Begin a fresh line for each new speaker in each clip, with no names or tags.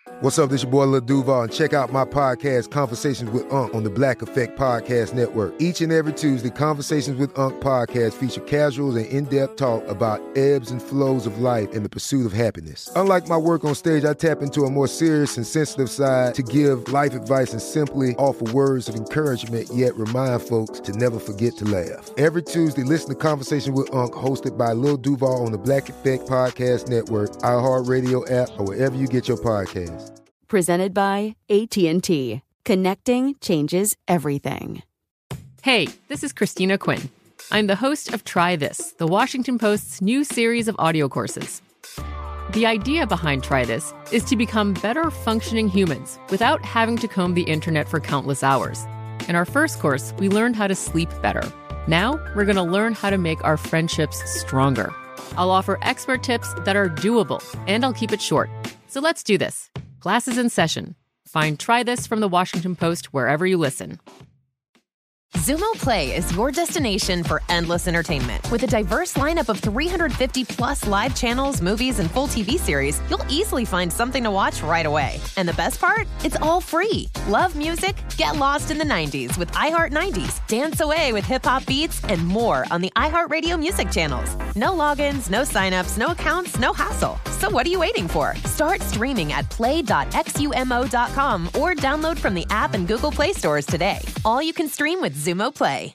What's up, this your boy Lil Duval, and check out my podcast, Conversations with Unc, on the Black Effect Podcast Network. Each and every Tuesday, Conversations with Unc podcast feature casuals and in-depth talk about ebbs and flows of life and the pursuit of happiness. Unlike my work on stage, I tap into a more serious and sensitive side to give life advice and simply offer words of encouragement, yet remind folks to never forget to laugh. Every Tuesday, listen to Conversations with Unc, hosted by Lil Duval on the Black Effect Podcast Network, iHeartRadio app, or wherever you get your podcasts.
Presented by AT&T. Connecting changes everything.
Hey, this is Christina Quinn. I'm the host of Try This, the Washington Post's new series of audio courses. The idea behind Try This is to become better functioning humans without having to comb the internet for countless hours. In our first course, we learned how to sleep better. Now, we're going to learn how to make our friendships stronger. I'll offer expert tips that are doable, and I'll keep it short. So let's do this. Class is in session. Find Try This from the Washington Post wherever you listen.
Xumo Play is your destination for endless entertainment. With a diverse lineup of 350-plus live channels, movies, and full TV series, you'll easily find something to watch right away. And the best part? It's all free. Love music? Get lost in the 90s with iHeart 90s, dance away with hip-hop beats, and more on the iHeartRadio music channels. No logins, no signups, no accounts, no hassle. So what are you waiting for? Start streaming at play.xumo.com or download from the app and Google Play stores today. All you can stream with Xumo Play.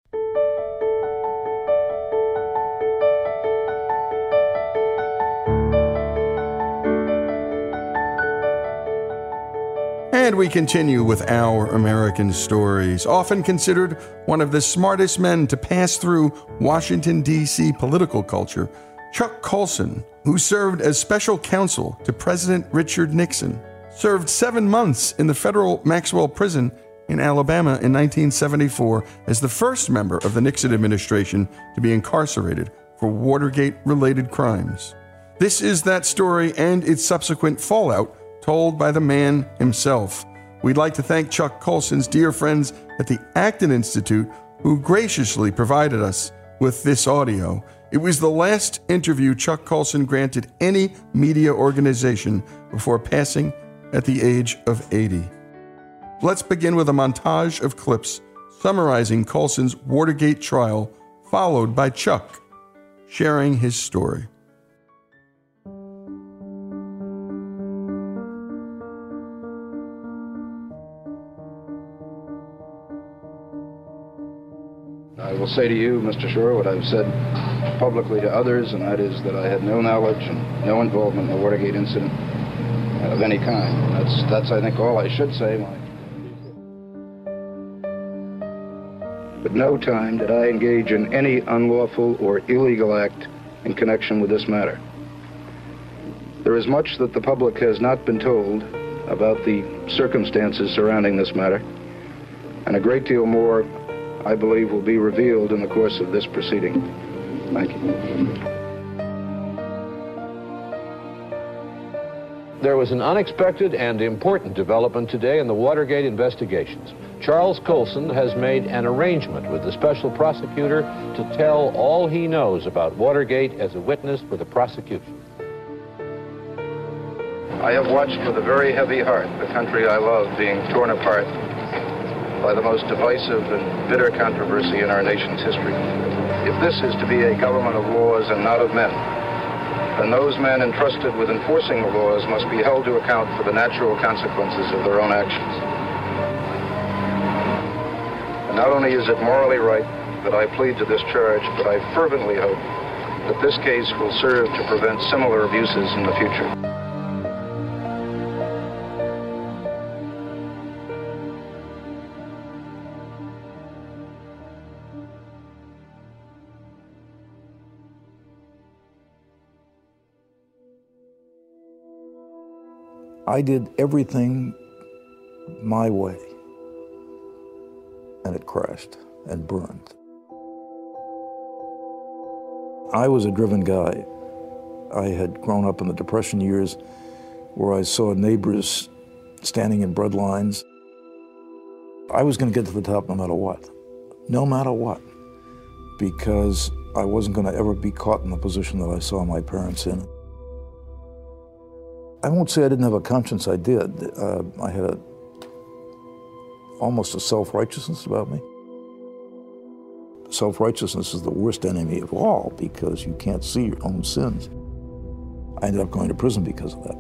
And we continue with Our American Stories. Often considered one of the smartest men to pass through Washington, D.C. political culture, Chuck Colson, who served as special counsel to President Richard Nixon, served 7 months in the federal Maxwell Prison in Alabama in 1974 as the first member of the Nixon administration to be incarcerated for Watergate-related crimes. This is that story and its subsequent fallout told by the man himself. We'd like to thank Chuck Colson's dear friends at the Acton Institute who graciously provided us with this audio. It was the last interview Chuck Colson granted any media organization before passing at the age of 80. Let's begin with a montage of clips summarizing Colson's Watergate trial, followed by Chuck sharing his story.
I will say to you, Mr. Schor, what I've said publicly to others, and that is that I had no knowledge and no involvement in the Watergate incident of any kind. That's I think, all I should say. At no time did I engage in any unlawful or illegal act in connection with this matter. There is much that the public has not been told about the circumstances surrounding this matter, and a great deal more, I believe, will be revealed in the course of this proceeding. Thank you.
There was an unexpected and important development today in the Watergate investigations. Charles Colson has made an arrangement with the special prosecutor to tell all he knows about Watergate as a witness for the prosecution.
I have watched with a very heavy heart the country I love being torn apart by the most divisive and bitter controversy in our nation's history. If this is to be a government of laws and not of men, then those men entrusted with enforcing the laws must be held to account for the natural consequences of their own actions. And not only is it morally right that I plead to this charge, but I fervently hope that this case will serve to prevent similar abuses in the future.
I did everything my way, and it crashed and burned. I was a driven guy. I had grown up in the Depression years where I saw neighbors standing in bread lines. I was going to get to the top no matter what, because I wasn't going to ever be caught in the position that I saw my parents in. I won't say I didn't have a conscience, I did. I had almost a self-righteousness about me. Self-righteousness is the worst enemy of all because you can't see your own sins. I ended up going to prison because of that.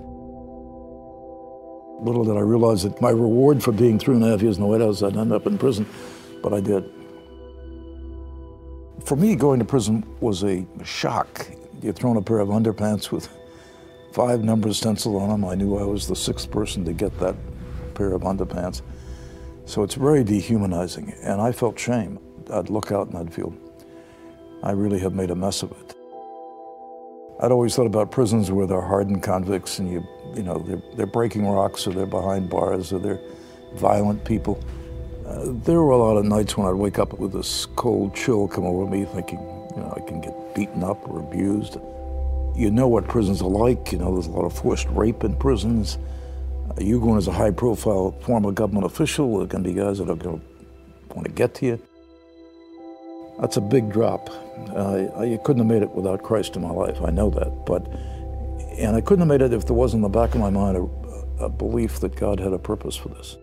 Little did I realize that my reward for being 3.5 years in the White House, I'd end up in prison, but I did. For me, going to prison was a shock. You're thrown a pair of underpants with 5 numbers stenciled on them. I knew I was the 6th person to get that pair of underpants. So it's very dehumanizing, and I felt shame. I'd look out and I'd feel, I really have made a mess of it. I'd always thought about prisons where they're hardened convicts and you know, they're breaking rocks or they're behind bars or they're violent people. There were a lot of nights when I'd wake up with this cold chill come over me thinking, you know, I can get beaten up or abused. You know what prisons are like. You know, there's a lot of forced rape in prisons. You going as a high-profile former government official, there can be guys that are going to want to get to you. That's a big drop. You couldn't have made it without Christ in my life, I know that. And I couldn't have made it if there wasn't in the back of my mind a belief that God had a purpose for this.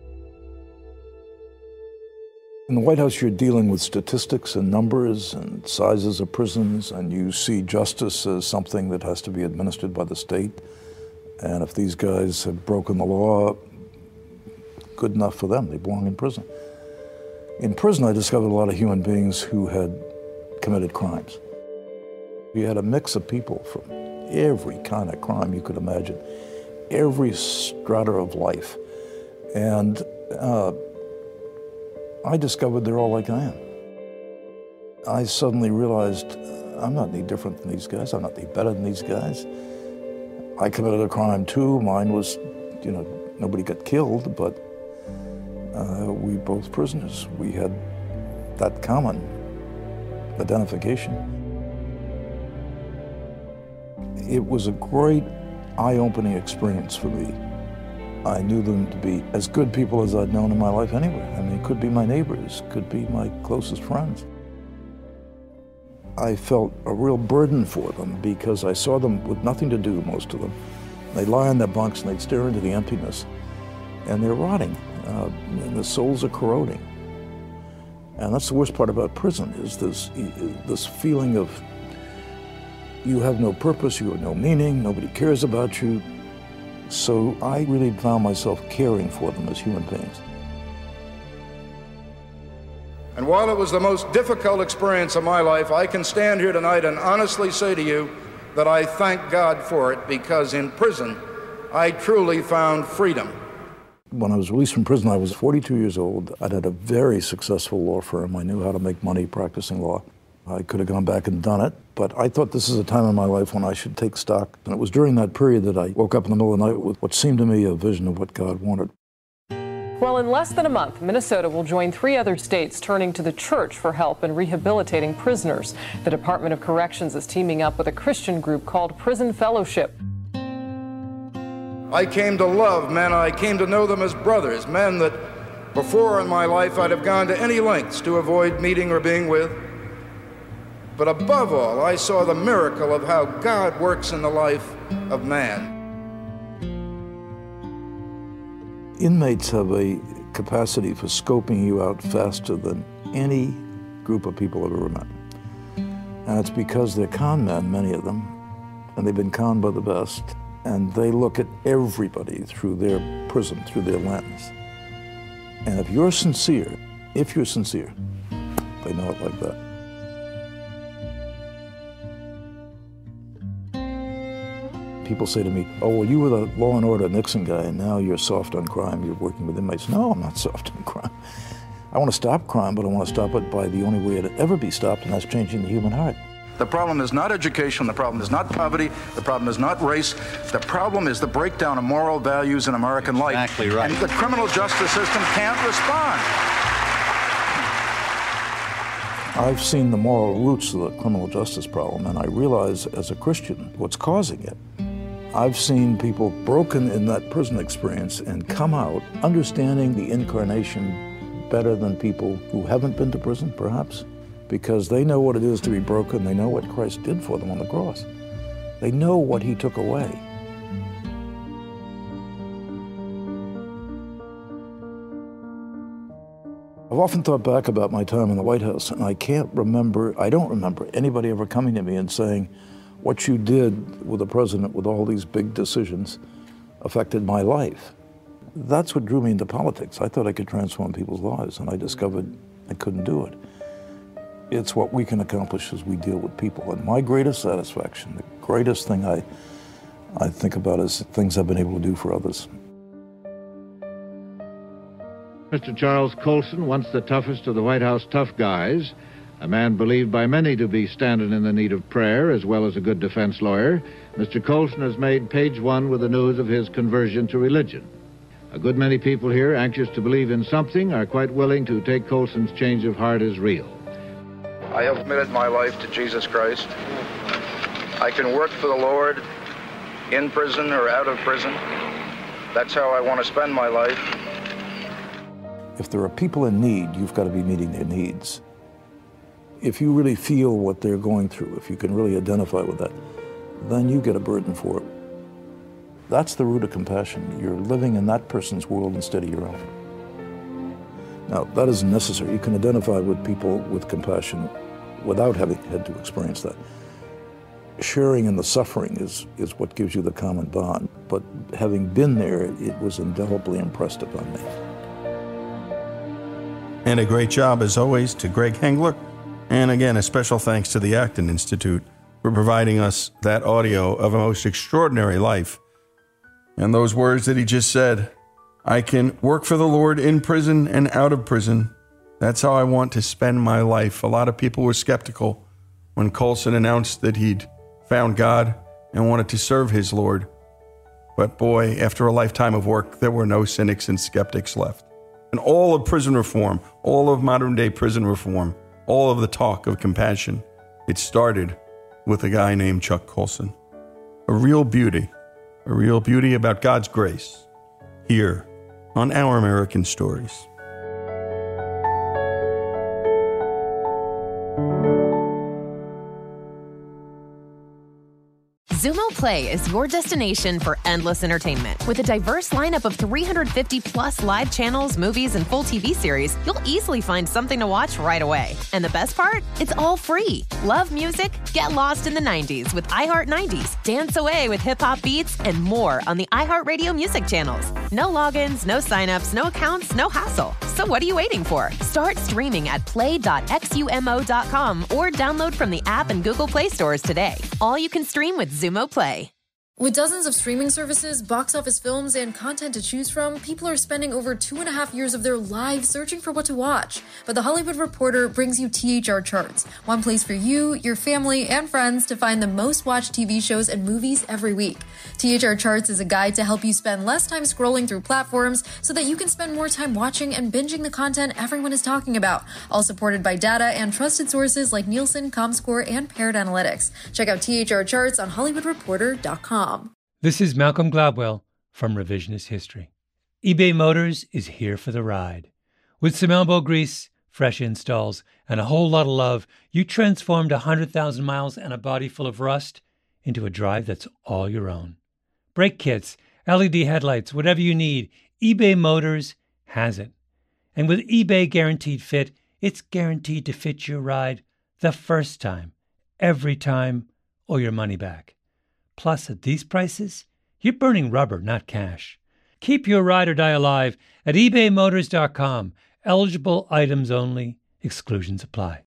In the White House, you're dealing with statistics and numbers and sizes of prisons, and you see justice as something that has to be administered by the state. And if these guys have broken the law, good enough for them. They belong in prison. In prison, I discovered a lot of human beings who had committed crimes. You had a mix of people from every kind of crime you could imagine, every strata of life. And I discovered they're all like I am. I suddenly realized I'm not any different than these guys. I'm not any better than these guys. I committed a crime too. Mine was, you know, nobody got killed, but we both prisoners. We had that common identification. It was a great eye-opening experience for me. I knew them to be as good people as I'd known in my life anyway. I mean, it could be my neighbors, could be my closest friends. I felt a real burden for them because I saw them with nothing to do, most of them. They'd lie on their bunks and they'd stare into the emptiness, and they're rotting, and the souls are corroding. And that's the worst part about prison, is this feeling of you have no purpose, you have no meaning, nobody cares about you. So I really found myself caring for them as human beings.
And while it was the most difficult experience of my life, I can stand here tonight and honestly say to you that I thank God for it, because in prison, I truly found freedom.
When I was released from prison, I was 42 years old. I'd had a very successful law firm. I knew how to make money practicing law. I could have gone back and done it, but I thought this is a time in my life when I should take stock. And it was during that period that I woke up in the middle of the night with what seemed to me a vision of what God wanted.
Well, in less than a month, Minnesota will join 3 other states turning to the church for help in rehabilitating prisoners. The Department of Corrections is teaming up with a Christian group called Prison Fellowship.
I came to love men. I came to know them as brothers, men that before in my life I'd have gone to any lengths to avoid meeting or being with. But above all, I saw the miracle of how God works in the life of man.
Inmates have a capacity for scoping you out faster than any group of people I've ever met. And it's because they're con men, many of them, and they've been conned by the best, and they look at everybody through their prism, through their lens. And if you're sincere, they know it like that. People say to me, oh, well, you were the law and order Nixon guy, and now you're soft on crime, you're working with inmates. No, I'm not soft on crime. I want to stop crime, but I want to stop it by the only way it'll ever be stopped, and that's changing the human heart.
The problem is not education, the problem is not poverty, the problem is not race, the problem is the breakdown of moral values in American life.
Exactly right.
And the criminal justice system can't respond.
I've seen the moral roots of the criminal justice problem, and I realize as a Christian what's causing it. I've seen people broken in that prison experience and come out understanding the incarnation better than people who haven't been to prison, perhaps, because they know what it is to be broken. They know what Christ did for them on the cross. They know what he took away. I've often thought back about my time in the White House, and I don't remember anybody ever coming to me and saying, what you did with the president with all these big decisions affected my life. That's what drew me into politics. I thought I could transform people's lives, and I discovered I couldn't do it. It's what we can accomplish as we deal with people. And my greatest satisfaction, the greatest thing I think about is things I've been able to do for others.
Mr. Charles Colson, once the toughest of the White House tough guys, a man believed by many to be standing in the need of prayer as well as a good defense lawyer, Mr. Colson has made page one with the news of his conversion to religion. A good many people here, anxious to believe in something, are quite willing to take Colson's change of heart as real.
I have committed my life to Jesus Christ. I can work for the Lord in prison or out of prison. That's how I want to spend my life.
If there are people in need, you've got to be meeting their needs. If you really feel what they're going through, if you can really identify with that, then you get a burden for it. That's the root of compassion. You're living in that person's world instead of your own. Now, that isn't necessary. You can identify with people with compassion without having had to experience that. Sharing in the suffering is what gives you the common bond. But having been there, it was indelibly impressed upon me.
And a great job, as always, to Greg Hengler. And again, a special thanks to the Acton Institute for providing us that audio of a most extraordinary life. And those words that he just said, I can work for the Lord in prison and out of prison. That's how I want to spend my life. A lot of people were skeptical when Colson announced that he'd found God and wanted to serve his Lord. But boy, after a lifetime of work, there were no cynics and skeptics left. And all of prison reform, all of modern-day prison reform, all of the talk of compassion, it started with a guy named Chuck Colson. A real beauty about God's grace, here on Our American Stories.
Zumo Play is your destination for endless entertainment. With a diverse lineup of 350-plus live channels, movies, and full TV series, you'll easily find something to watch right away. And the best part? It's all free. Love music? Get lost in the 90s with iHeart 90s, dance away with hip-hop beats, and more on the iHeartRadio music channels. No logins, no signups, no accounts, no hassle. So what are you waiting for? Start streaming at play.xumo.com or download from the app and Google Play stores today. All you can stream with Zumo Play.
With dozens of streaming services, box office films, and content to choose from, people are spending over 2.5 years of their lives searching for what to watch. But The Hollywood Reporter brings you THR Charts, one place for you, your family, and friends to find the most watched TV shows and movies every week. THR Charts is a guide to help you spend less time scrolling through platforms so that you can spend more time watching and binging the content everyone is talking about, all supported by data and trusted sources like Nielsen, Comscore, and Paired Analytics. Check out THR Charts on HollywoodReporter.com.
This is Malcolm Gladwell from Revisionist History. eBay Motors is here for the ride. With some elbow grease, fresh installs, and a whole lot of love, you transformed 100,000 miles and a body full of rust into a drive that's all your own. Brake kits, LED headlights, whatever you need, eBay Motors has it. And with eBay Guaranteed Fit, it's guaranteed to fit your ride the first time, every time, or your money back. Plus, at these prices, you're burning rubber, not cash. Keep your ride or die alive at ebaymotors.com. Eligible items only. Exclusions apply.